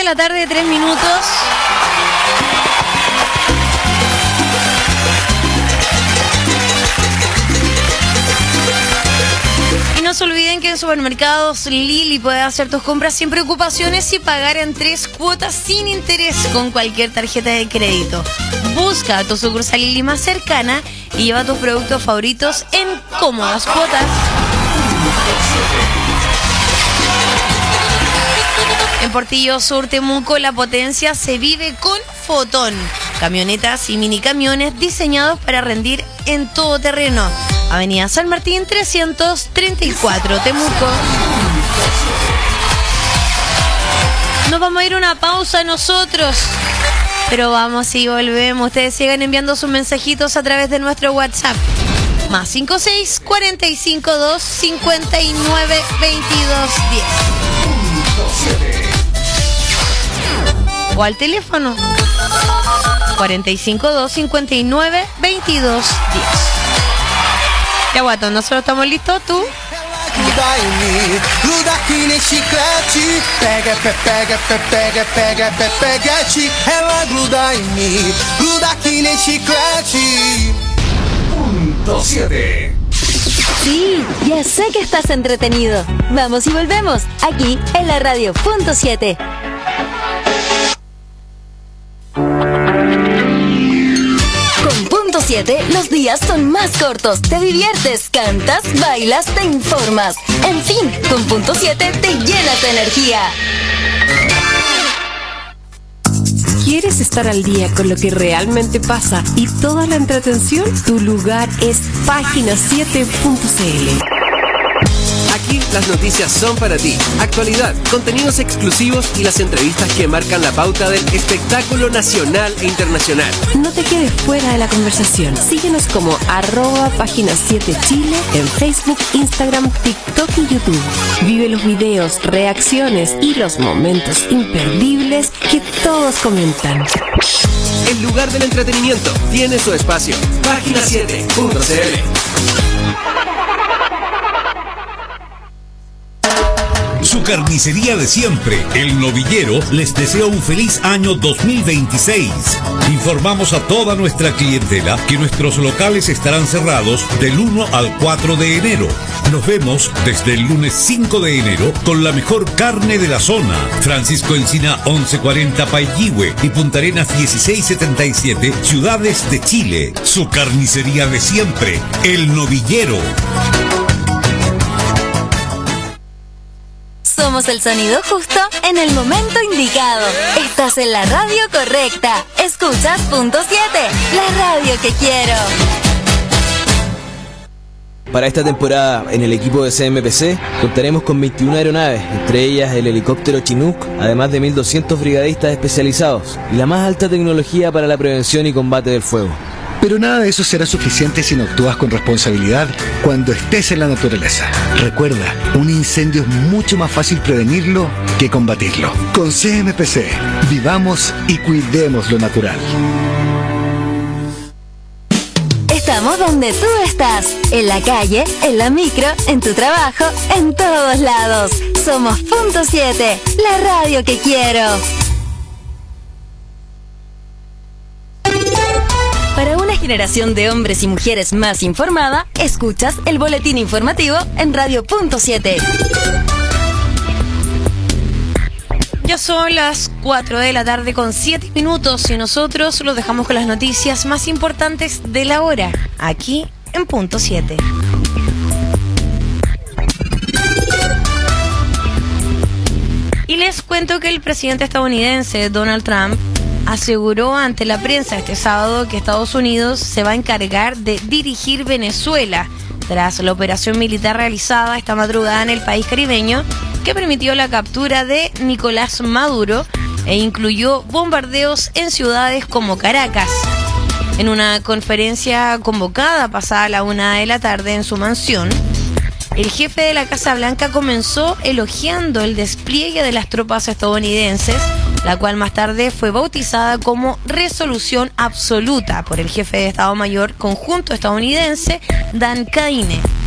la tarde, 3 minutos. Y no se olviden que en supermercados Lili puedes hacer tus compras sin preocupaciones y pagar en 3 cuotas sin interés con cualquier tarjeta de crédito. Busca tu sucursal Lili más cercana y lleva tus productos favoritos en cómodas cuotas. En Portillo Sur, Temuco, la potencia se vive con Fotón. Camionetas y minicamiones diseñados para rendir en todo terreno. Avenida San Martín 334, Temuco. Nos vamos a ir a una pausa nosotros, pero vamos y volvemos. Ustedes sigan enviando sus mensajitos a través de nuestro WhatsApp. Más 56 45 2 59 22 10. O al teléfono 45 2 59 22 10. Ya, guato, nosotros estamos listos, ¿tú? Gruda em mim, gruda que nem chiclete. Pega, pega, pega, pega, peguete. Ela gruda em mim, gruda que nem chiclete. Punto 7. Sí, ya sé que estás entretenido. Vamos y volvemos, aquí en la radio Punto 7. Con Punto 7, los días son más cortos. Te diviertes, cantas, bailas, te informas. En fin, con Punto 7 te llenas de energía. ¿Quieres estar al día con lo que realmente pasa y toda la entretención? Tu lugar es página7.cl. Aquí las noticias son para ti. Actualidad, contenidos exclusivos y las entrevistas que marcan la pauta del espectáculo nacional e internacional. No te quedes fuera de la conversación. Síguenos como @página7chile en Facebook, Instagram, TikTok y YouTube. Vive los videos, reacciones y los momentos imperdibles que todos comentan. El lugar del entretenimiento tiene su espacio. Página7.cl. Su carnicería de siempre, El Novillero, les desea un feliz año 2026. Informamos a toda nuestra clientela que nuestros locales estarán cerrados del 1 al 4 de enero. Nos vemos desde el lunes 5 de enero con la mejor carne de la zona. Francisco Encina 1140 Paillihue y Punta Arenas 1677, ciudades de Chile. Su carnicería de siempre, El Novillero. Somos el sonido justo en el momento indicado. Estás en la radio correcta. Escuchas Punto 7, la radio que quiero. Para esta temporada, en el equipo de CMPC, contaremos con 21 aeronaves, entre ellas el helicóptero Chinook, además de 1.200 brigadistas especializados y la más alta tecnología para la prevención y combate del fuego. Pero nada de eso será suficiente si no actúas con responsabilidad cuando estés en la naturaleza. Recuerda, un incendio es mucho más fácil prevenirlo que combatirlo. Con CMPC, vivamos y cuidemos lo natural. Estamos donde tú estás, en la calle, en la micro, en tu trabajo, en todos lados. Somos Punto 7, la radio que quiero. Para una generación de hombres y mujeres más informada, escuchas el boletín informativo en Radio Punto 7. Ya son las 4 de la tarde con 7 minutos y nosotros los dejamos con las noticias más importantes de la hora, aquí en Punto 7. Y les cuento que el presidente estadounidense Donald Trump aseguró ante la prensa este sábado que Estados Unidos se va a encargar de dirigir Venezuela tras la operación militar realizada esta madrugada en el país caribeño que permitió la captura de Nicolás Maduro e incluyó bombardeos en ciudades como Caracas. En una conferencia convocada pasada la 1 de la tarde en su mansión, el jefe de la Casa Blanca comenzó elogiando el despliegue de las tropas estadounidenses, la cual más tarde fue bautizada como Resolución Absoluta por el jefe de Estado Mayor Conjunto estadounidense, Dan Caine.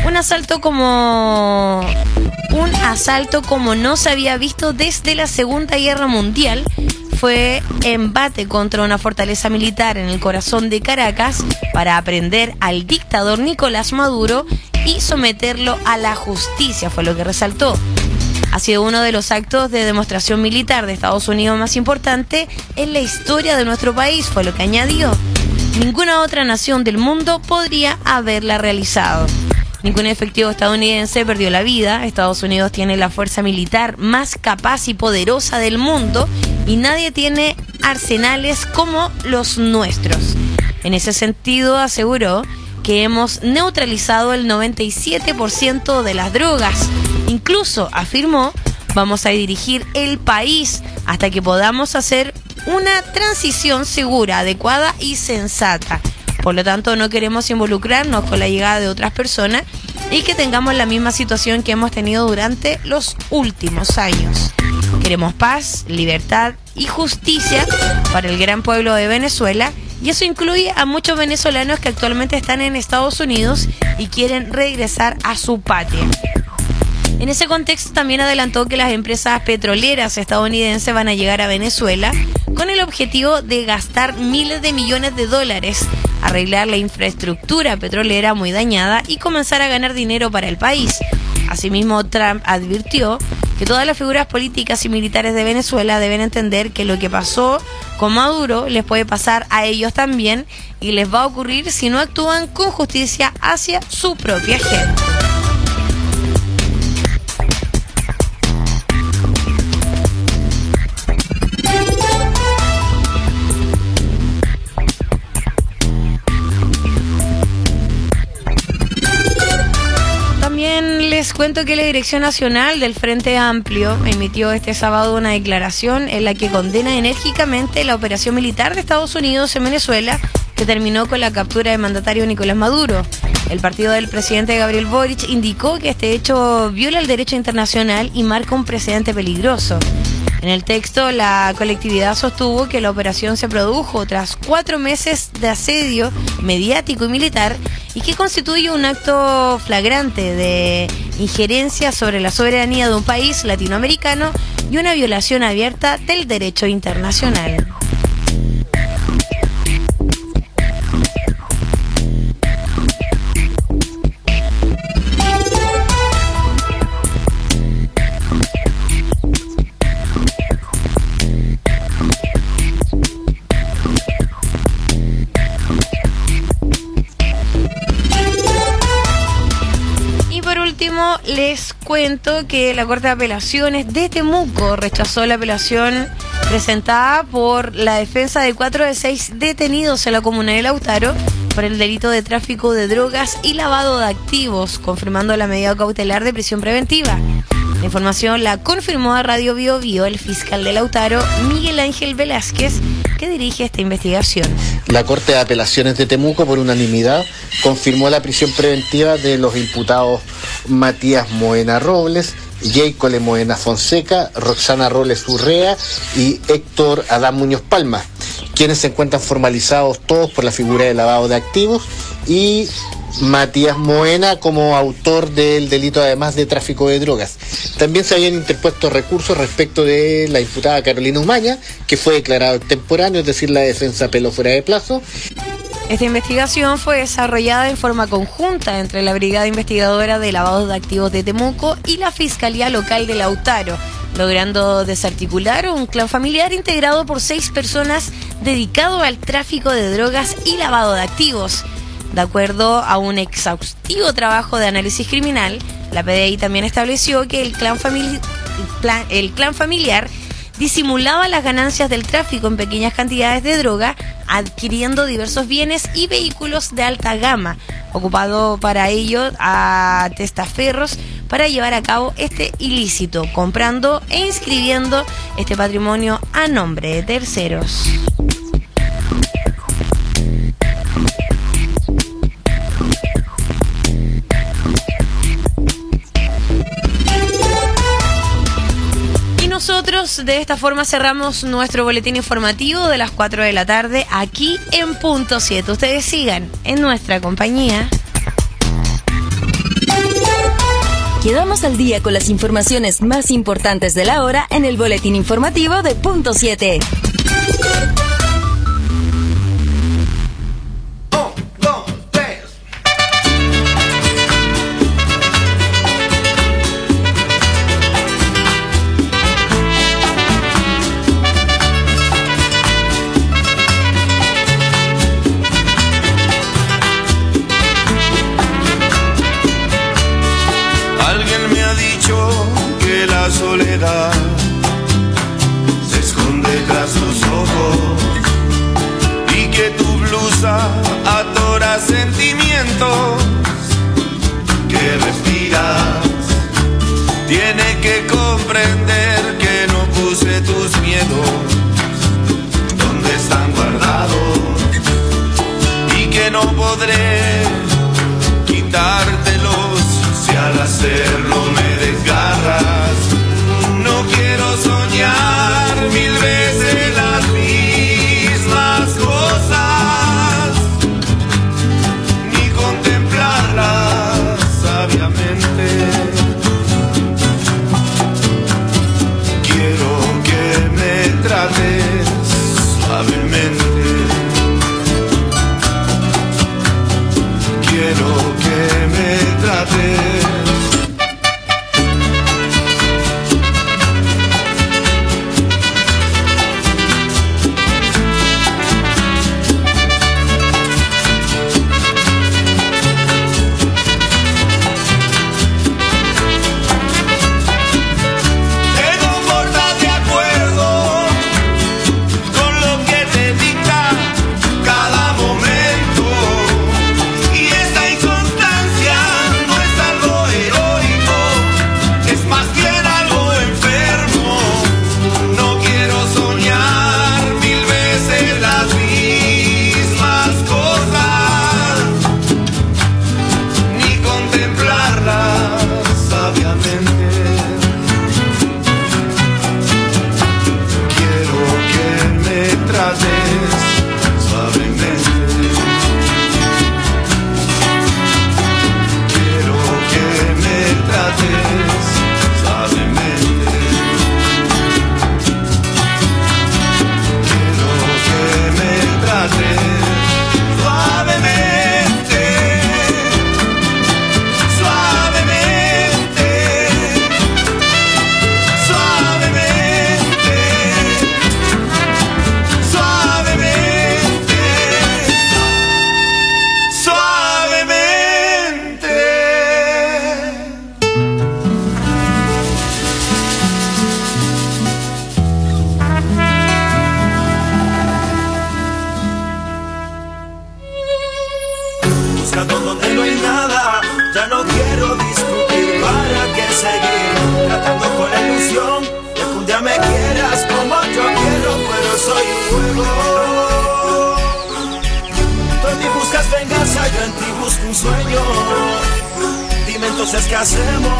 Un asalto como no se había visto desde la Segunda Guerra Mundial. Fue embate contra una fortaleza militar en el corazón de Caracas para aprehender al dictador Nicolás Maduro y someterlo a la justicia, fue lo que resaltó. Ha sido uno de los actos de demostración militar de Estados Unidos más importante en la historia de nuestro país, fue lo que añadió. Ninguna otra nación del mundo podría haberla realizado. Ningún efectivo estadounidense perdió la vida. Estados Unidos tiene la fuerza militar más capaz y poderosa del mundo y nadie tiene arsenales como los nuestros. En ese sentido, aseguró que hemos neutralizado el 97% de las drogas. Incluso, afirmó, vamos a dirigir el país hasta que podamos hacer una transición segura, adecuada y sensata. Por lo tanto, no queremos involucrarnos con la llegada de otras personas y que tengamos la misma situación que hemos tenido durante los últimos años. Queremos paz, libertad y justicia para el gran pueblo de Venezuela, y eso incluye a muchos venezolanos que actualmente están en Estados Unidos y quieren regresar a su patria. En ese contexto también adelantó que las empresas petroleras estadounidenses van a llegar a Venezuela con el objetivo de gastar miles de millones de dólares, arreglar la infraestructura petrolera muy dañada y comenzar a ganar dinero para el país. Asimismo, Trump advirtió que todas las figuras políticas y militares de Venezuela deben entender que lo que pasó con Maduro les puede pasar a ellos también y les va a ocurrir si no actúan con justicia hacia su propia gente. Les cuento que la Dirección Nacional del Frente Amplio emitió este sábado una declaración en la que condena enérgicamente la operación militar de Estados Unidos en Venezuela que terminó con la captura del mandatario Nicolás Maduro. El partido del presidente Gabriel Boric indicó que este hecho viola el derecho internacional y marca un precedente peligroso. En el texto, la colectividad sostuvo que la operación se produjo tras 4 meses de asedio mediático y militar y que constituye un acto flagrante de injerencia sobre la soberanía de un país latinoamericano y una violación abierta del derecho internacional. Les cuento que la Corte de Apelaciones de Temuco rechazó la apelación presentada por la defensa de 4 de 6 detenidos en la comuna de Lautaro por el delito de tráfico de drogas y lavado de activos, confirmando la medida cautelar de prisión preventiva. La información la confirmó a Radio Bio Bio el fiscal de Lautaro, Miguel Ángel Velázquez, que dirige esta investigación. La Corte de Apelaciones de Temuco, por unanimidad, confirmó la prisión preventiva de los imputados Matías Moena Robles, Jacob Moena Fonseca, Roxana Robles Urrea y Héctor Adán Muñoz Palma, quienes se encuentran formalizados todos por la figura de lavado de activos, y Matías Moena como autor del delito además de tráfico de drogas. También se habían interpuesto recursos respecto de la imputada Carolina Umaña, que fue declarado extemporáneo, es decir, la defensa apeló fuera de plazo. Esta investigación fue desarrollada en forma conjunta entre la Brigada Investigadora de Lavado de Activos de Temuco y la Fiscalía Local de Lautaro, logrando desarticular un clan familiar integrado por 6 personas dedicado al tráfico de drogas y lavado de activos. De acuerdo a un exhaustivo trabajo de análisis criminal, la PDI también estableció que el clan familiar disimulaba las ganancias del tráfico en pequeñas cantidades de droga, adquiriendo diversos bienes y vehículos de alta gama, ocupado para ello a testaferros para llevar a cabo este ilícito, comprando e inscribiendo este patrimonio a nombre de terceros. Nosotros de esta forma cerramos nuestro boletín informativo de las 4 de la tarde aquí en Punto 7. Ustedes sigan en nuestra compañía. quedamos al día con las informaciones más importantes de la hora en el boletín informativo de Punto 7. Soledad se esconde tras los ojos y que tu blusa atora sentimientos que respiras. Tiene que comprender que no puse tus miedos donde están guardados y que no podré quitártelos si al hacerlo me desgarras. No quiero soñar 1000 veces las mismas cosas, ni contemplarlas sabiamente. Quiero que me trates suavemente. Quiero que me trates. Entonces, ¿qué hacemos?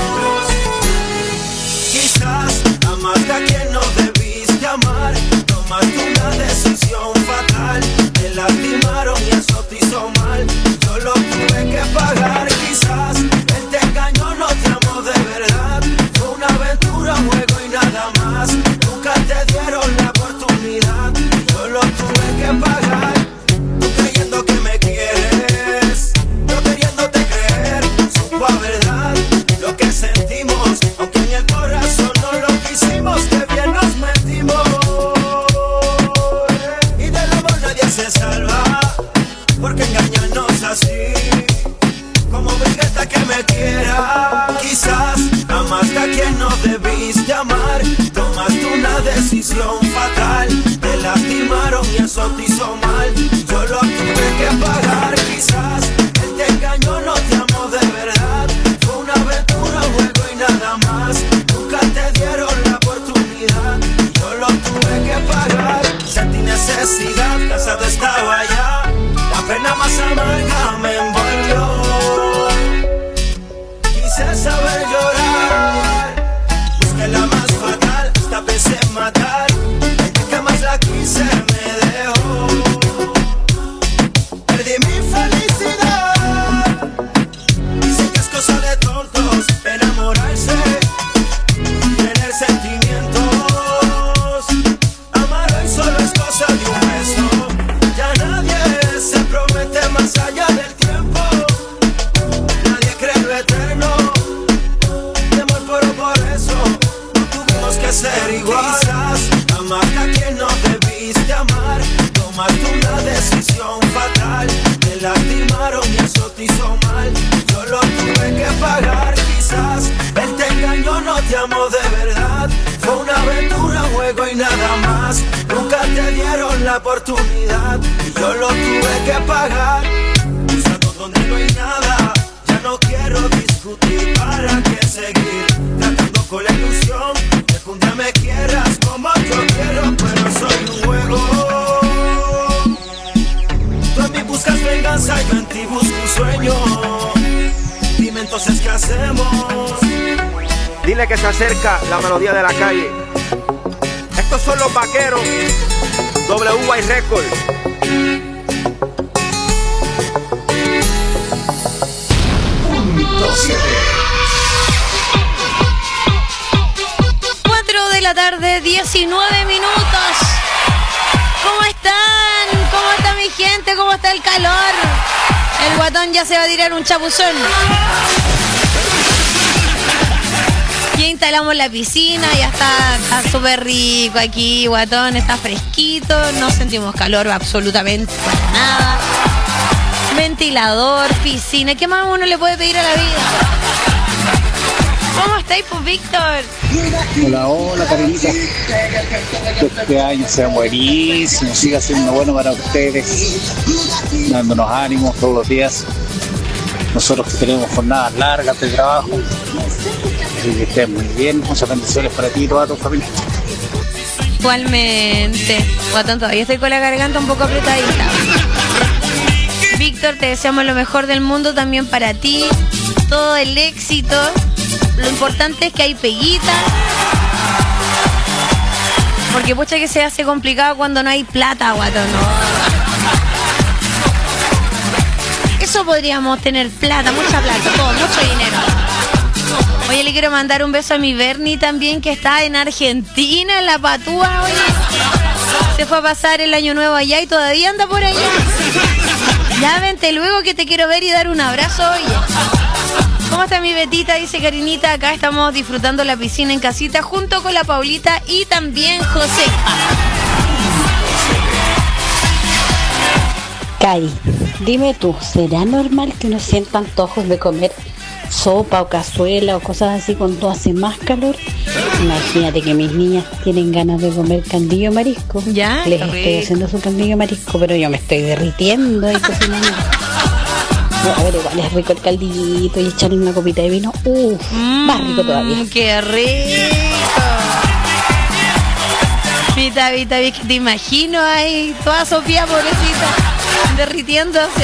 Quizás amaste a quien no debiste amar. Tomaste una decisión fatal. Te lastimaron y eso te hizo mal. Yo lo tuve que pagar. Quizás él te engañó, no te amó de verdad. Fue una aventura, un juego y nada más. Nunca te dieron la oportunidad. Yo lo tuve que pagar. Tú creyendo que me quieres, yo queriéndote creer. Supo a verdad lo que sentimos, aunque en el corazón no lo quisimos. Que bien nos metimos. Y del amor nadie se salva, porque engañarnos así, como brigueta que me quiera. Quizás amaste a quien no debiste amar. Tomaste una decisión fatal. Te lastimaron y eso te hizo mal. Yo lo tuve que pagar. Quizás él te engañó, no te amó de verdad. Fue una aventura, un juego y nada más. Nunca te dieron la oportunidad. Yo lo tuve que pagar. Sentí necesidad, cansado estaba ya. La pena más amarga me envolvió. Quise saber llorar, busqué la más fatal, hasta pensé en matar. El que más la quise me dejó. igual. Quizás amaste a quien no debiste amar. Tomaste una decisión fatal. Te lastimaron y eso te hizo mal. Yo lo tuve que pagar. Quizás él te engañó, no te amó de verdad. Fue una aventura, un juego y nada más. Nunca te dieron la oportunidad y yo lo tuve que pagar. Usando donde no hay nada. Ya no quiero discutir, para qué seguir tratando con la ilusión de que un día me quieras como yo quiero, pero soy un juego. Tú en mí buscas venganza, yo en ti busco un sueño. Dime entonces qué hacemos. Dile que se acerca la melodía de la calle. Estos son los vaqueros. WY Record. Punto 7. 4 de la tarde, 19 minutos. ¿Cómo están? ¿Cómo está mi gente? ¿Cómo está el calor? El guatón ya se va a tirar un chapuzón. Ya instalamos la piscina, ya está súper rico aquí, guatón, está fresquito, no sentimos calor absolutamente para nada. Ventilador, piscina, ¿qué más uno le puede pedir a la vida? ¿Cómo estáis, pues, Víctor? Hola, hola, Karinita. Que este año sea buenísimo, siga siendo bueno para ustedes, dándonos ánimos todos los días. Nosotros que tenemos jornadas largas de trabajo. Así que estén muy bien, muchas bendiciones para ti y toda tu familia. Igualmente. Guatón, todavía estoy con la garganta un poco apretadita. Víctor, te deseamos lo mejor del mundo también para ti. Todo el éxito. Lo importante es que hay peguita. Porque pucha que se hace complicado cuando no hay plata, guatón, ¿no? Eso podríamos tener plata, mucha plata, todo, mucho dinero. Oye, le quiero mandar un beso a mi Bernie también, que está en Argentina, en La Patúa, oye. Se fue a pasar el año nuevo allá y todavía anda por allá. Ya vente luego que te quiero ver y dar un abrazo, oye. ¿Cómo está mi Betita? Dice Karinita, acá estamos disfrutando la piscina en casita junto con la Paulita y también Josefa. Cari, dime tú, ¿será normal que uno sienta antojos de comer sopa o cazuela o cosas así cuando hace más calor? Imagínate que mis niñas tienen ganas de comer caldillo marisco. Ya, les estoy haciendo su caldillo marisco, pero yo me estoy derritiendo y cocinando. No, a ver, igual es rico el caldillito y echarle una copita de vino. Más rico todavía. ¡Qué rico! Vita, que te imagino ahí, toda Sofía, pobrecita, derritiéndose.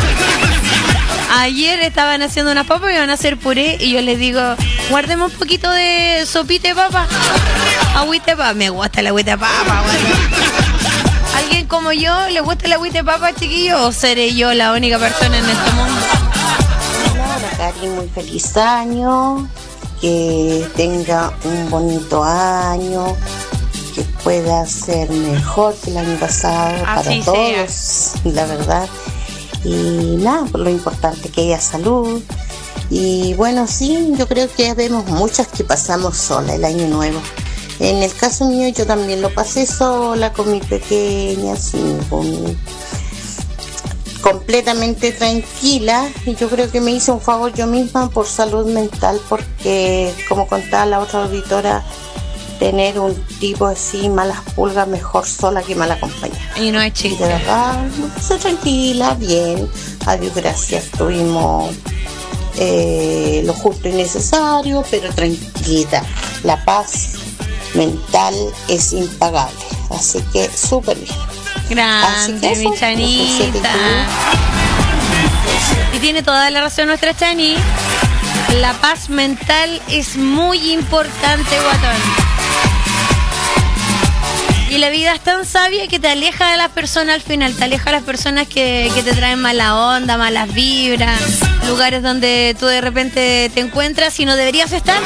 Ayer estaban haciendo unas papas y iban a hacer puré y yo les digo, guardemos un poquito de sopita de papa, agüita de papa. Me gusta la agüita de papa, bueno. ¿Alguien como yo le gusta la agüita de papa, chiquillo? ¿O seré yo la única persona en este mundo? Hola, Cari, muy feliz año, que tenga un bonito año, que pueda ser mejor que el año pasado así para todos, la verdad. Y nada, por lo importante que haya salud. Y bueno, sí, yo creo que vemos muchas que pasamos sola el año nuevo. En el caso mío, yo también lo pasé sola con mi pequeña, completamente tranquila. Y yo creo que me hice un favor yo misma por salud mental, porque como contaba la otra auditora, tener un tipo así, malas pulgas, mejor sola que mal acompañada. Y no es chiste. De verdad, estoy tranquila, bien, adiós, gracias. Tuvimos lo justo y necesario, pero tranquilita. La paz mental es impagable, así que súper bien. Grande, mi Chanita. Y tiene toda la razón nuestra Chani. La paz mental es muy importante, guatón. Y la vida es tan sabia que te aleja de las personas al final, te aleja de las personas que te traen mala onda, malas vibras, lugares donde tú de repente te encuentras y no deberías estar.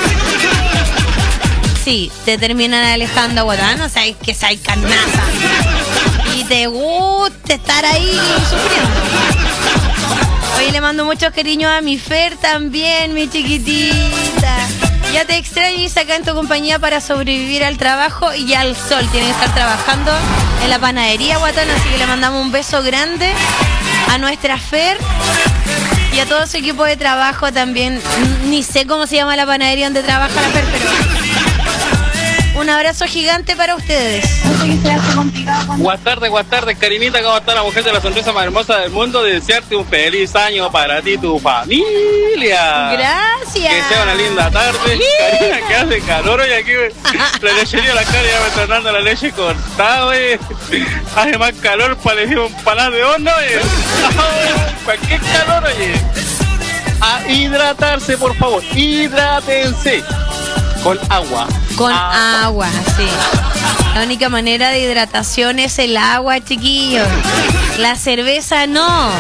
Sí, te terminan alejando, guatán, o sea, es que hay carnaza. Y te gusta estar ahí sufriendo. Hoy le mando muchos cariños a mi Fer también, mi chiquitita. Ya te extrañas acá en tu compañía para sobrevivir al trabajo y al sol. Tienen que estar trabajando en la panadería, guatón, así que le mandamos un beso grande a nuestra Fer y a todo su equipo de trabajo también. Ni sé cómo se llama la panadería donde trabaja la Fer, pero un abrazo gigante para ustedes. Buenas tardes, Karinita, ¿cómo está la mujer de la sonrisa más hermosa del mundo? De desearte un feliz año para ti y tu familia. Gracias. Que sea una linda tarde. Karina, que hace calor hoy aquí. La lechería la cara ya me está dando la leche cortada, güey. Hace más calor, parecemos empanadas de horno, güey. ¿Para qué calor, oye? A hidratarse, por favor. Hidrátense. Con agua. Con agua, sí. La única manera de hidratación es el agua, chiquillos. La cerveza no.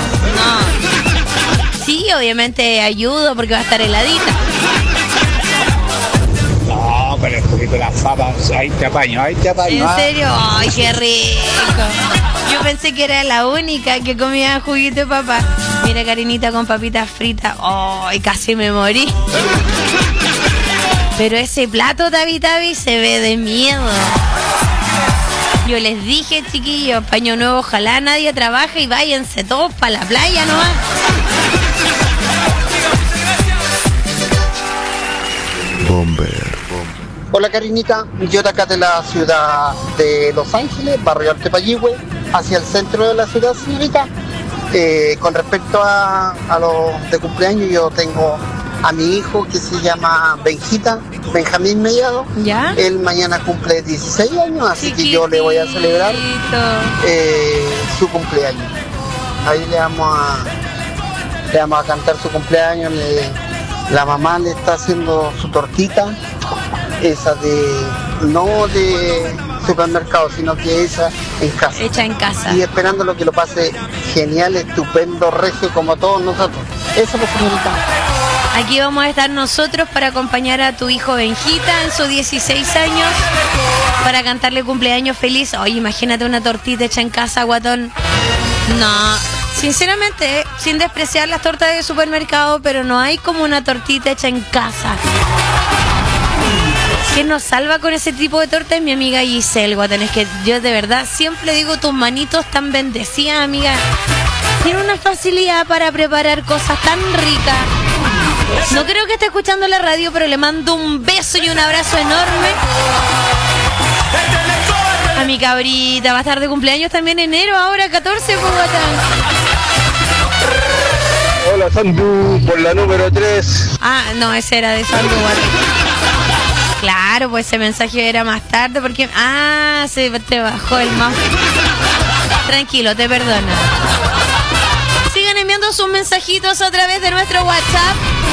Sí, obviamente ayudo porque va a estar heladita. No, pero el juguito de las papas, ahí te apaño. ¿En serio? Ay, qué rico. Yo pensé que era la única que comía juguito de papa. Mira, Karinita con papitas fritas. Ay, casi me morí. Pero ese plato, Tavi, se ve de miedo. Yo les dije, chiquillos, paño nuevo, ojalá nadie trabaje y váyanse todos para la playa nomás. Bomber. Hola, Karinita, yo de acá de la ciudad de Los Ángeles, barrio Altepayihue, hacia el centro de la ciudad, señorita. Con respecto a los de cumpleaños, yo tengo a mi hijo que se llama Benjamín Mellado. ¿Ya? Él mañana cumple 16 años, así que yo le voy a celebrar su cumpleaños. Ahí le vamos a cantar su cumpleaños. La mamá le está haciendo su tortita, esa no de supermercado, sino que esa en casa. Hecha en casa. Y esperándolo que lo pase genial, estupendo, regio, como todos nosotros. Eso, pues, señorita. Aquí vamos a estar nosotros para acompañar a tu hijo Benjita en sus 16 años, para cantarle cumpleaños feliz. Oye, imagínate una tortita hecha en casa, guatón. No, sinceramente, sin despreciar las tortas de supermercado, pero no hay como una tortita hecha en casa. ¿Quién nos salva con ese tipo de torta? Es mi amiga Giselle, guatón. Es que yo de verdad siempre digo, tus manitos tan bendecidas, amiga. Tiene una facilidad para preparar cosas tan ricas. No creo que esté escuchando la radio, pero le mando un beso y un abrazo enorme a mi cabrita. Va a estar de cumpleaños también en enero, ahora 14, pues, guatán. Hola, Sandu, por la número 3. Ah, no, ese era de Sandu, guatán. Claro, pues ese mensaje era más tarde porque... Ah, se te bajó el mouse. Tranquilo, te perdono. Sigan enviando sus mensajitos a través de nuestro WhatsApp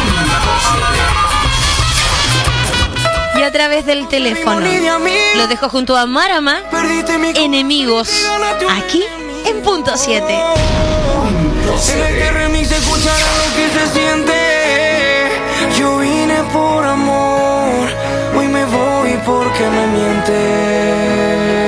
y a través del teléfono. Lo dejo junto a Marama, Enemigos, aquí en Punto 7. En este remix se escuchará lo que se siente. Yo vine por amor, hoy me voy porque me miente.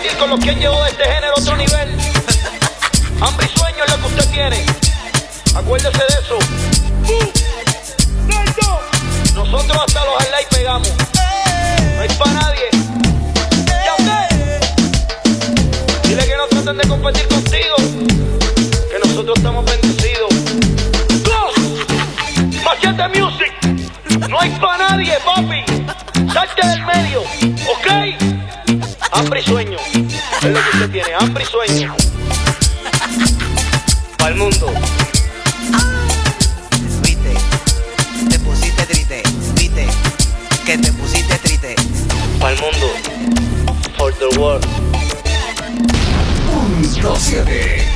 competir con los que han llevado este género a otro nivel. Hambre y sueño es lo que usted tiene. Acuérdese de eso. Nosotros hasta los highlights pegamos. No hay pa' nadie. Ya usted. Dile que no traten de competir contigo, que nosotros estamos bendecidos. Machete Music. No hay pa' nadie, papi. Salte del medio, ¿ok? Hambre y sueño es lo que usted tiene, hambre y sueño. Pa'l mundo. Viste, te pusiste triste, viste, que te pusiste triste. Pa'l mundo. For the world. Punto 7.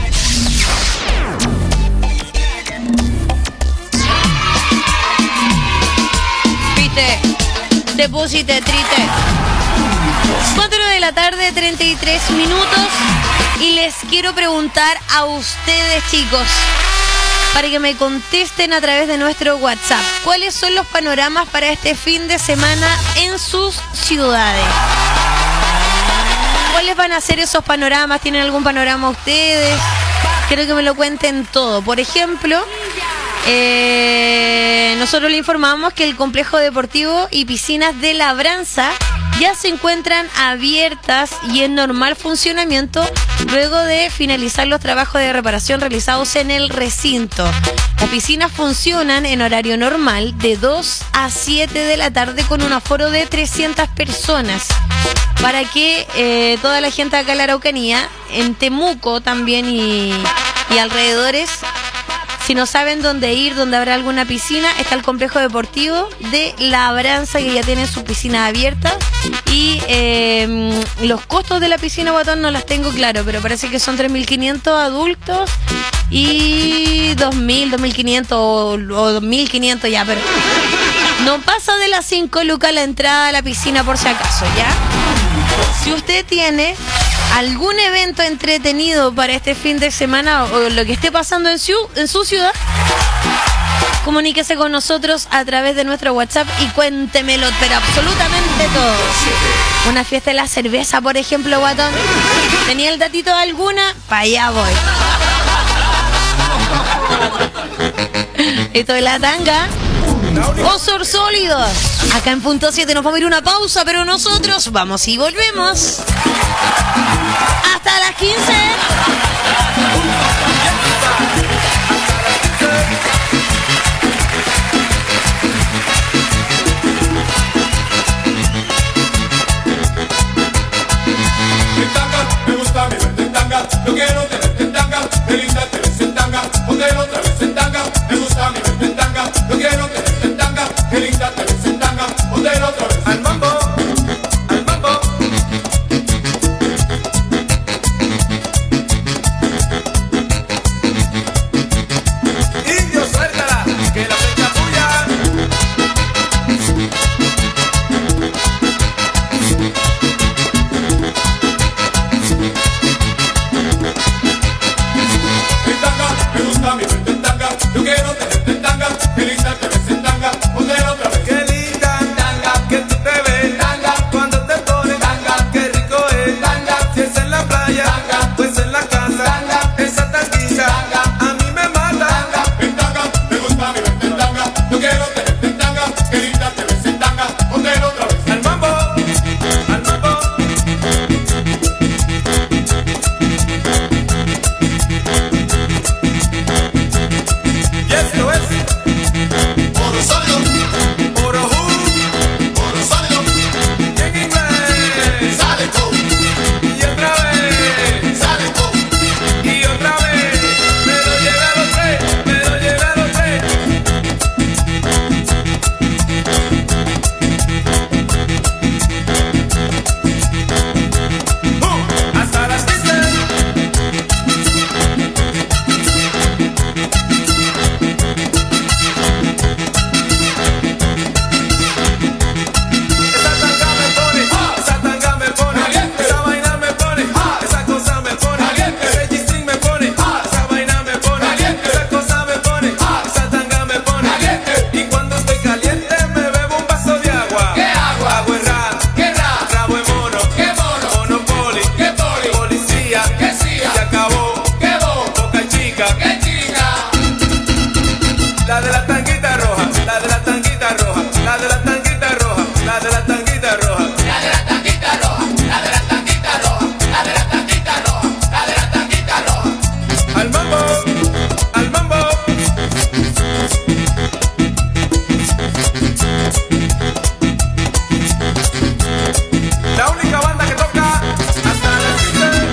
Viste, te pusiste triste. 4 de la tarde, 33 minutos. Y les quiero preguntar a ustedes, chicos, para que me contesten a través de nuestro WhatsApp, ¿cuáles son los panoramas para este fin de semana en sus ciudades? ¿Cuáles van a ser esos panoramas? ¿Tienen algún panorama ustedes? Quiero que me lo cuenten todo. Por ejemplo, nosotros le informamos que el complejo deportivo y piscinas de Labranza ya se encuentran abiertas y en normal funcionamiento luego de finalizar los trabajos de reparación realizados en el recinto. Las piscinas funcionan en horario normal de 2 a 7 de la tarde con un aforo de 300 personas. Para que toda la gente acá en la Araucanía, en Temuco también y alrededores, si no saben dónde ir, dónde habrá alguna piscina, está el complejo deportivo de Labranza, que ya tiene su piscina abierta. Y los costos de la piscina, Guatón, no las tengo claro, pero parece que son 3.500 adultos y 2.000, 2.500 o 2.500 ya, pero no pasa de las 5 lucas la entrada a la piscina por si acaso, ¿ya? Si usted tiene algún evento entretenido para este fin de semana o lo que esté pasando en su ciudad, comuníquese con nosotros a través de nuestro WhatsApp y cuéntemelo, pero absolutamente todo. Una fiesta de la cerveza, por ejemplo, Guatón. ¿Tenía el datito de alguna? Pa' allá voy. Esto es la tanga. Osos sólidos. Acá en punto 7 nos vamos a ir una pausa, pero nosotros vamos y volvemos. Hasta las 15. Me gusta mi verte en tanga, yo quiero tenerte en tanga, qué linda te ves en tanga, ponte otra vez en tanga. Me gusta mi verte en tanga, yo quiero tenerte en tanga, qué linda te ves en tanga, ponte otra vez. Al mambo, al mambo. qué chinga. La de la tanguita roja, la de la tanguita roja, la de la tanguita roja, la de la tanguita roja. La de la tanguita roja, la de la tanguita roja, la de la tanguita roja, la de la tanguita roja. Al mambo, al mambo. La única banda que toca hasta las 7.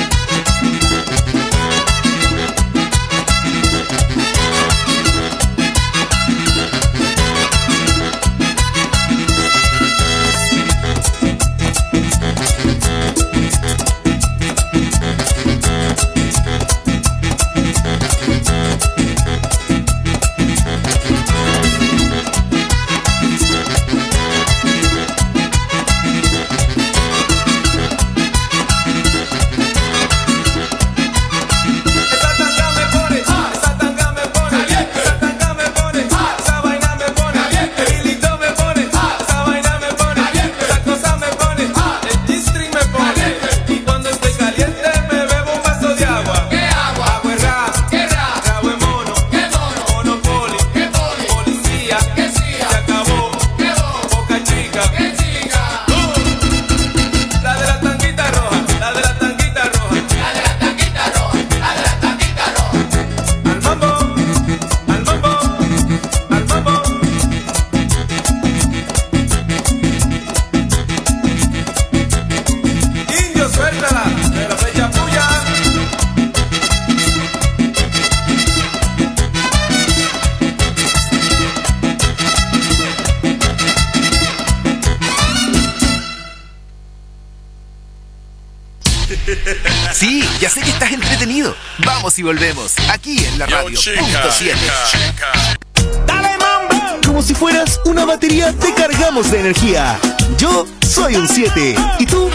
Sí, ya sé que estás entretenido. Vamos y volvemos, aquí en la radio. Punto 7. ¡Dale, mambo! Como si fueras una batería, te cargamos de energía. Yo soy un 7. ¿Y tú?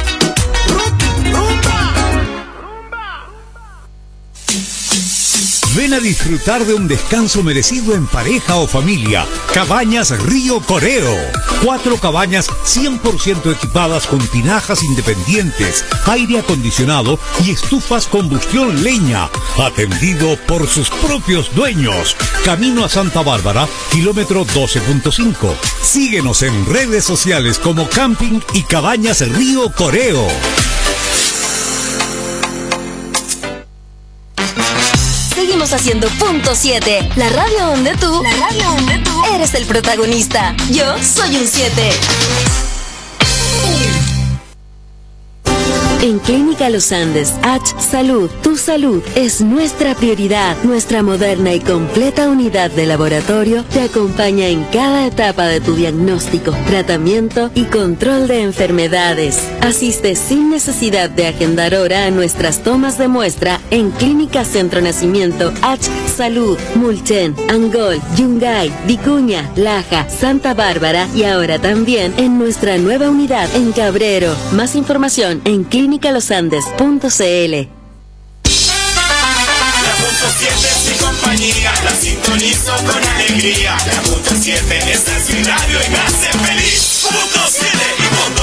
Ven a disfrutar de un descanso merecido en pareja o familia. Cabañas Río Coreo. 4 cabañas 100% equipadas con tinajas independientes, aire acondicionado y estufas combustión leña. Atendido por sus propios dueños. Camino a Santa Bárbara, kilómetro 12.5. Síguenos en redes sociales como Camping y Cabañas Río Coreo. Seguimos haciendo Punto 7, la radio donde tú eres el protagonista. Yo soy un 7. En Clínica Los Andes, H Salud, tu salud es nuestra prioridad. Nuestra moderna y completa unidad de laboratorio te acompaña en cada etapa de tu diagnóstico, tratamiento y control de enfermedades. Asiste sin necesidad de agendar hora a nuestras tomas de muestra en Clínica Centro Nacimiento, H Salud, Mulchen, Angol, Yungay, Vicuña, Laja, Santa Bárbara y ahora también en nuestra nueva unidad en Cabrero. Más información en clinicalosandes.cl. La Punto 7 es mi compañía, la sintonizo con alegría. La Punto 7 es mi radio y me hace feliz. Punto 7 y punto.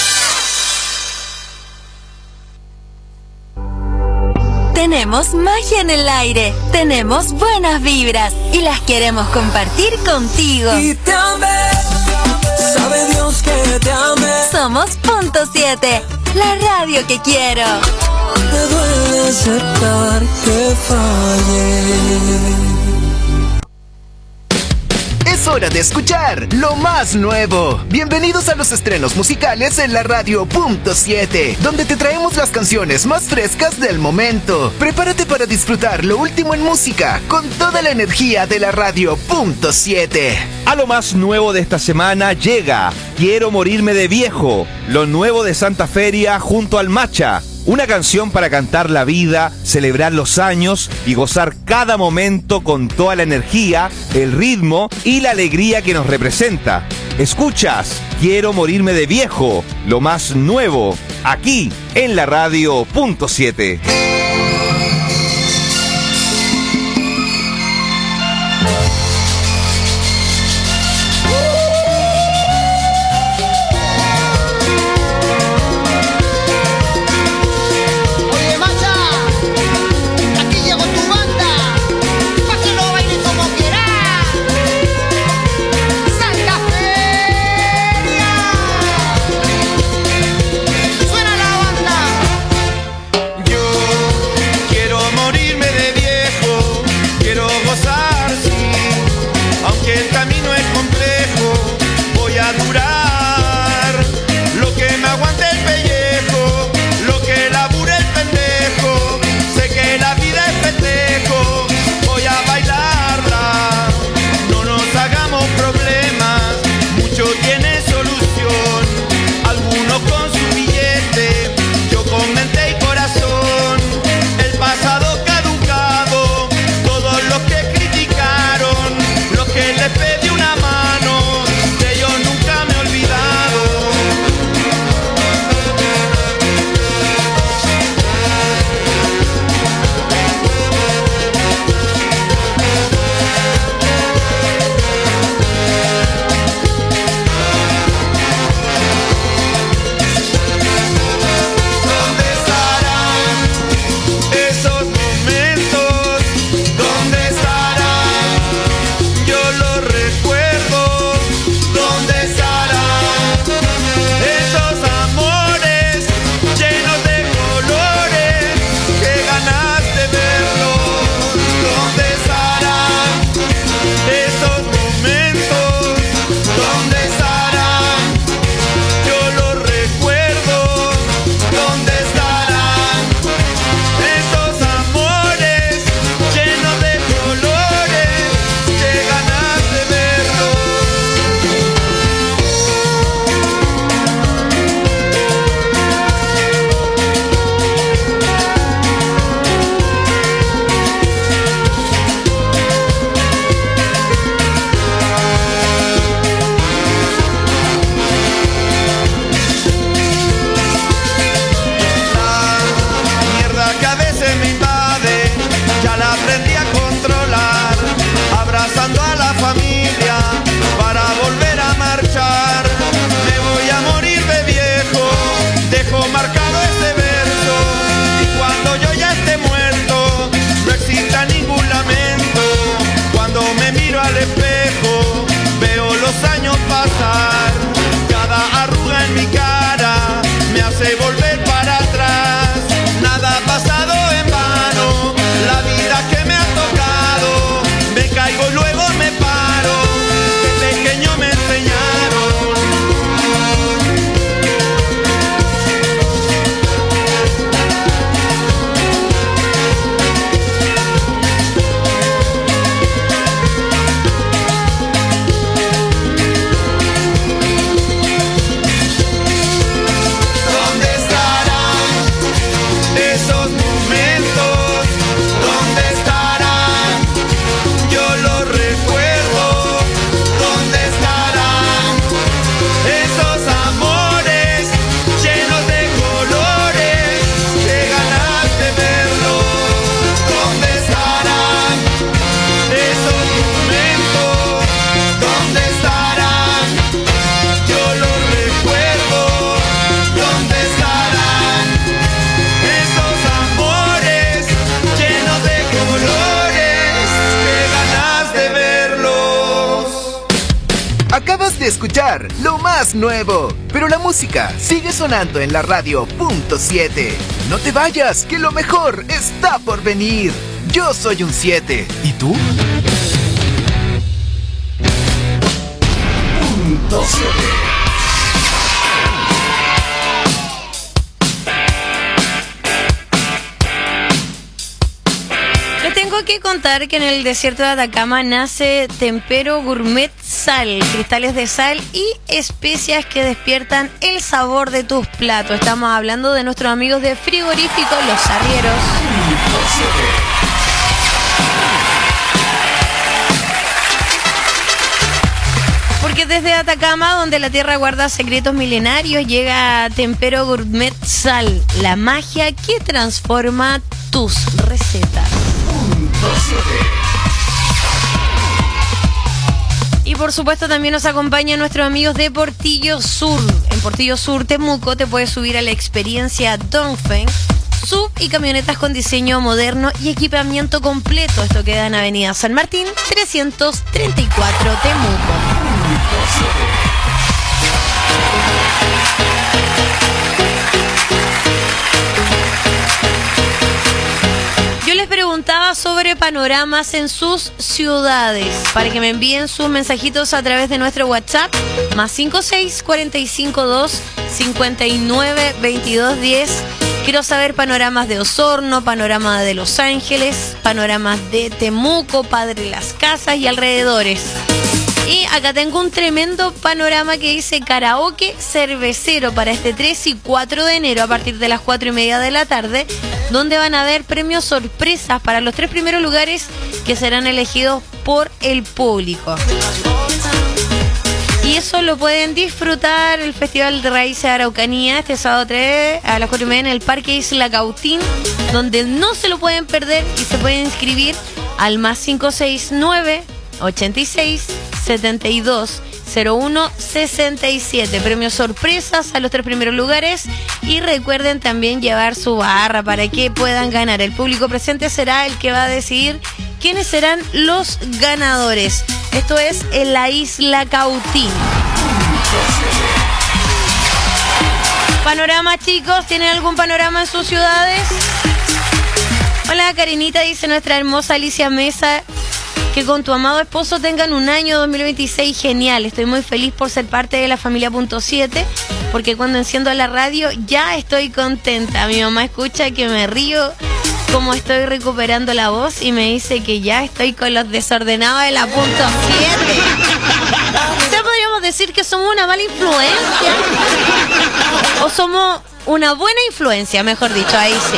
Tenemos magia en el aire, tenemos buenas vibras y las queremos compartir contigo. Y te amé, sabe Dios que te amé. Somos Punto 7, la radio que quiero. Me duele aceptar que fallé. Es hora de escuchar lo más nuevo. Bienvenidos a los estrenos musicales en la radio Punto 7, donde te traemos las canciones más frescas del momento. Prepárate para disfrutar lo último en música con toda la energía de la radio Punto 7. A lo más nuevo de esta semana llega Quiero morirme de viejo, lo nuevo de Santa Feria junto al Macha. Una canción para cantar la vida, celebrar los años y gozar cada momento con toda la energía, el ritmo y la alegría que nos representa. Escuchas Quiero morirme de viejo, lo más nuevo, aquí en la radio Punto 7. Oye, Macha, aquí llegó tu banda. Acabas de escuchar lo más nuevo, pero la música sigue sonando en la radio .7. No te vayas, que lo mejor está por venir. Yo soy un 7. ¿Y tú? Punto 7. Tengo que contar que en el desierto de Atacama nace Tempero Gourmet Sal, cristales de sal y especias que despiertan el sabor de tus platos. Estamos hablando de nuestros amigos de Frigorífico Los Arrieros. Porque desde Atacama, donde la tierra guarda secretos milenarios, llega Tempero Gourmet Sal, la magia que transforma tus recetas. Y por supuesto también nos acompañan nuestros amigos de Portillo Sur. En Portillo Sur, Temuco, te puedes subir a la experiencia Dongfeng, sub y camionetas con diseño moderno y equipamiento completo. Esto queda en Avenida San Martín 334, Temuco. Yo les preguntaba sobre panoramas en sus ciudades, para que me envíen sus mensajitos a través de nuestro WhatsApp, +56 452 59 22 10. Quiero saber panoramas de Osorno, panorama de Los Ángeles, panoramas de Temuco, Padre Las Casas y alrededores. Y acá tengo un tremendo panorama que dice karaoke cervecero para este 3 y 4 de enero a partir de las 4:30 de la tarde, donde van a haber premios sorpresas para los 3 primeros lugares que serán elegidos por el público. Y eso lo pueden disfrutar el Festival de Raíces de Araucanía este sábado 3 a las 4:30 en el Parque Isla Cautín, donde no se lo pueden perder y se pueden inscribir al +569 86 72 01 67. Premios sorpresas a los 3 primeros lugares. Y recuerden también llevar su barra para que puedan ganar. El público presente será el que va a decidir quiénes serán los ganadores. Esto es en la Isla Cautín. Panorama, chicos, ¿tienen algún panorama en sus ciudades? Hola, Karinita, dice nuestra hermosa Alicia Mesa. Que con tu amado esposo tengan un año 2026 genial. Estoy muy feliz por ser parte de la familia .7, porque cuando enciendo la radio ya estoy contenta. Mi mamá escucha que me río como estoy recuperando la voz y me dice que ya estoy con los desordenados de la .7. O sea, podríamos decir que somos una mala influencia o somos una buena influencia, mejor dicho, ahí sí.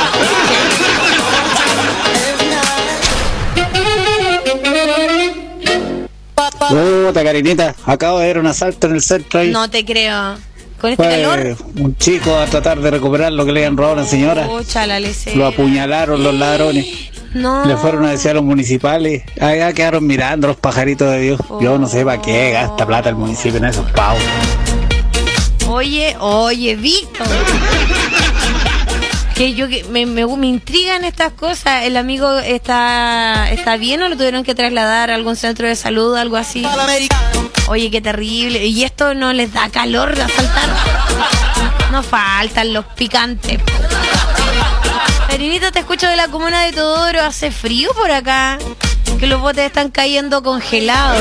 Puta, Karinita, acabo de ver un asalto en el centro ahí. No te creo. ¿Con este calor? Un chico a tratar de recuperar lo que le habían robado a una señora. Lo apuñalaron los ladrones. No. Le fueron a decir a los municipales. Allá quedaron mirando los pajaritos de Dios. Yo no sé para qué gasta plata el municipio en esos pavos. Oye, Víctor. Que me intrigan estas cosas. ¿El amigo está bien o lo tuvieron que trasladar a algún centro de salud, algo así? Oye, qué terrible. ¿Y esto no les da calor de asaltar? No faltan los picantes. Perinito, te escucho de la comuna de Teodoro. ¿Hace frío por acá? Que los botes están cayendo congelados.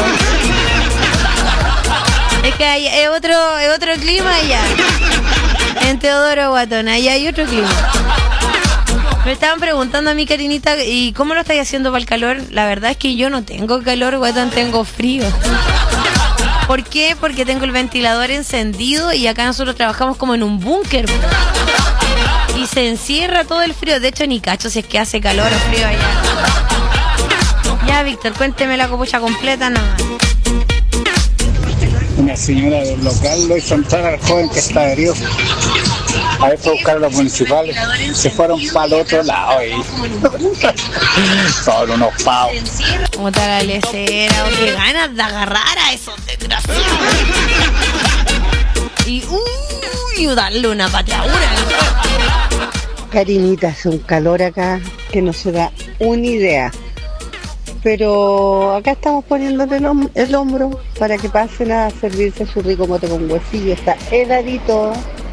Es que es otro clima allá. En Teodoro, Guatón, allá hay otro clima. Me estaban preguntando a mi Karinita, ¿y cómo lo estáis haciendo para el calor? La verdad es que yo no tengo calor, Guatón, tengo frío. ¿Por qué? Porque tengo el ventilador encendido y acá nosotros trabajamos como en un búnker. Y se encierra todo el frío. De hecho, ni cacho si es que hace calor o frío allá. Ya, Víctor, cuénteme la copucha completa nada. Una señora del local lo hizo entrar al joven que está herido. A ver, fue a buscar a los municipales. Se fueron para el otro lado y son unos pavos. Otra la lecera, qué ganas de agarrar a esos desgraciados. Y darle una pateadura. Karinita, hace un calor acá que no se da una idea. Pero acá estamos poniéndole el hombro para que pasen a servirse su rico mote con huesillo. Está heladito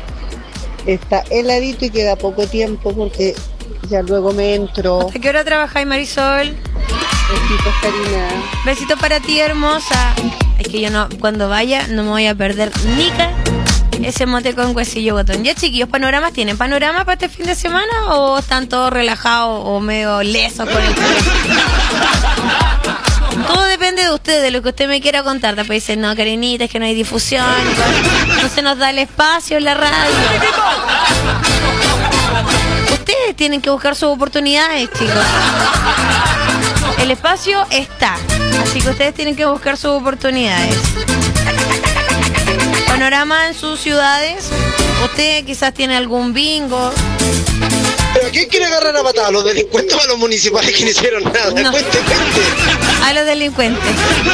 y queda poco tiempo porque ya luego me entro. ¿Hasta qué hora trabajáis, Marisol? Besitos, Karina. Besitos para ti, hermosa. Es que yo no, cuando vaya no me voy a perder ese mote con huesillo botón. Ya, chiquillos, ¿panoramas tienen panorama para este fin de semana o están todos relajados o medio lesos con el Todo depende de usted, de lo que usted me quiera contar. Después dicen, no, Karinita, es que no hay difusión, no se nos da el espacio en la radio. Ustedes tienen que buscar sus oportunidades, chicos. El espacio está, así que ustedes tienen que buscar sus oportunidades. Panorama en sus ciudades. Usted quizás tiene algún bingo. ¿Pero a quién quiere agarrar a patada? ¿A los delincuentes o a los municipales que no hicieron nada? No. Cuente. A los delincuentes.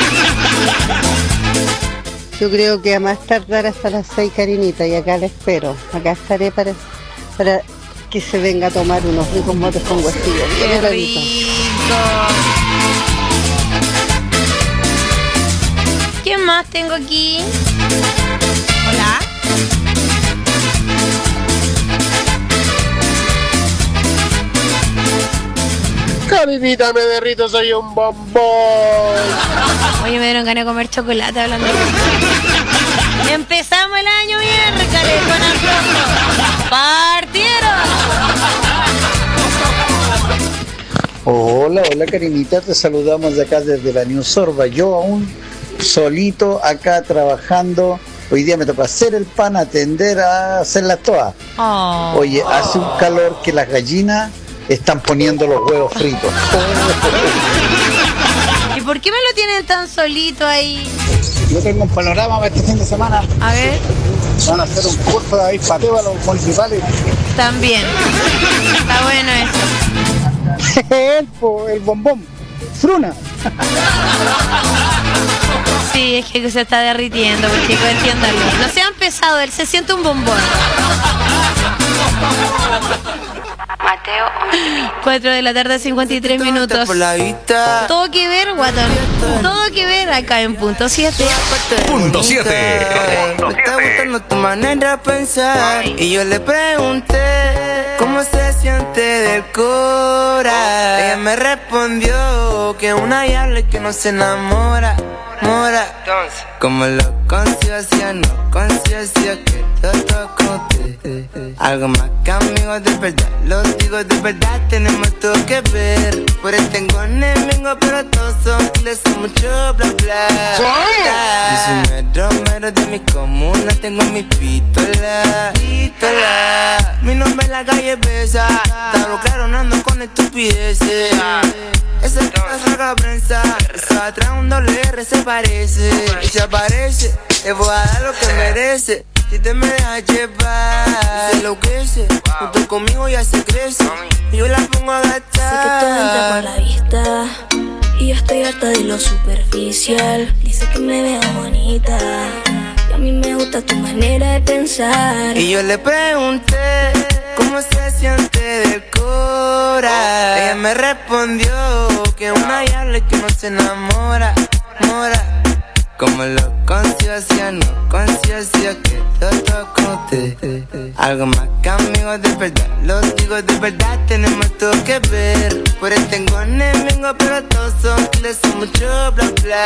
Yo creo que a más tardar hasta las 6, Karinita, y acá la espero. Acá estaré para que se venga a tomar unos ricos motes con huesillo. ¡Qué rico! ¿Quién más tengo aquí? Hola. Karinita, me derrito, soy un bombón. Oye, me dieron ganas de comer chocolate hablando de... Empezamos el año miércoles con Alfonso. ¡Partieron! Hola Karinita, te saludamos de acá desde la New Sorba. Yo aún solito acá trabajando. Hoy día me toca hacer el pan, atender a hacer las toas. Oh. Oye, hace un calor que las gallinas están poniendo los huevos fritos. ¿Y por qué me lo tienen tan solito ahí? Yo tengo un panorama para este fin de semana. A ver. Van a hacer un curso de avispateo a los municipales. También. Está bueno eso. El bombón. Fruna. Sí, es que se está derritiendo, pues, chicos, entiéndanlo. No sean pesados, él se siente un bombón. Mateo 4 de la tarde, 53 minutos. Todo que ver, guatón. Todo que ver acá en Punto 7. Punto 7. Me está gustando tu manera de pensar. Y yo le pregunté cómo se siente del cora. Ella me respondió que una diabla que no se enamora. Como lo conciencia, no conciencia que todo conté. Algo más que amigos de verdad, los digo de verdad, tenemos todo que ver. Por él tengo enemigos, pero todos son les son mucho bla bla. Yo soy mero de mi comuna, tengo mi pistola. Mi nombre en la calle pesa, está claro, no ando con estupideces. Esa es la saga prensa, esa atrás un doble R se parece. Y se aparece, te voy a dar lo que merece. Si te me dejas llevar, se enloquece. Junto conmigo ya se crece, y yo la pongo a gastar. Sé que todo entra por la vista, y yo estoy harta de lo superficial. Dice que me veo bonita, y a mí me gusta tu manera de pensar. Y yo le pregunté cómo se siente del cora. Ella me respondió que una diabla que no se enamora. Como lo conciencia, no conciencia que todo conté. Algo más que amigos de verdad, los digo de verdad, tenemos todo que ver. Por él tengo enemigos, pero todos son les son mucho bla bla.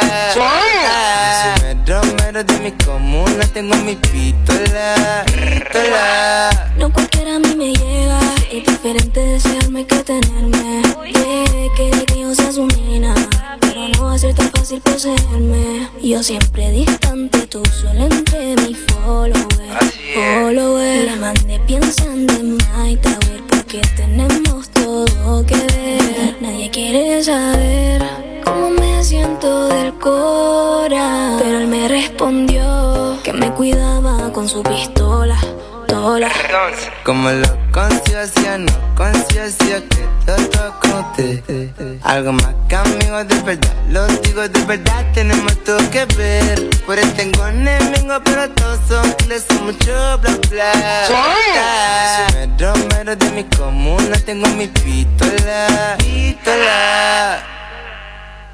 Soy mero de mi comuna, tengo mi pistola. No cualquiera a mí me llega, es diferente desearme que tenerme. Quiere que yo sea su nena, pero no va a ser tan fácil poseerme. Yo siempre distante, tú solo entre mis followers. Le mandé pensando en My Tower porque tenemos todo que ver. Nadie quiere saber cómo me siento del cora, pero él me respondió que me cuidaba con su pistola. Como lo conciencia, no conciencia que todo conté. Algo más que amigos de verdad, los digo de verdad, tenemos todo que ver. Por él tengo enemigos, pero todos son les son mucho bla bla. Soy mero de mi comuna, tengo mi pistola.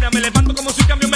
me levanto como si cambio